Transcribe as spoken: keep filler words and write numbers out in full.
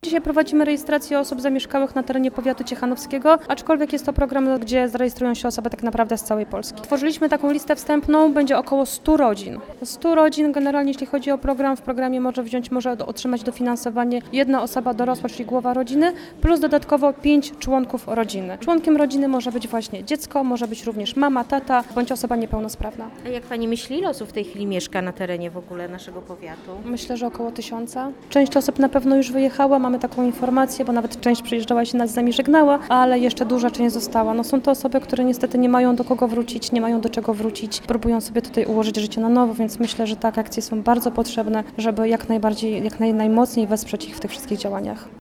Dzisiaj prowadzimy rejestrację osób zamieszkałych na terenie powiatu ciechanowskiego, aczkolwiek jest to program, gdzie zarejestrują się osoby tak naprawdę z całej Polski. Tworzyliśmy taką listę wstępną, będzie około stu rodzin. stu rodzin generalnie, jeśli chodzi o program, w programie może wziąć, może otrzymać dofinansowanie jedna osoba dorosła, czyli głowa rodziny, plus dodatkowo pięć członków rodziny. Członkiem rodziny może być właśnie dziecko, może być również mama, tata, bądź osoba niepełnosprawna. A jak Pani myśli, ile osób w tej chwili mieszka na terenie w ogóle naszego powiatu? Myślę, że około tysiąca. Część osób na pewno już wyjechała, mamy taką informację, bo nawet część przyjeżdżała się nas z nami żegnała, ale jeszcze duża część została. No są to osoby, które niestety nie mają do kogo wrócić, nie mają do czego wrócić, próbują sobie tutaj ułożyć życie na nowo, więc myślę, że tak, akcje są bardzo potrzebne, żeby jak najbardziej, jak naj, najmocniej wesprzeć ich w tych wszystkich działaniach.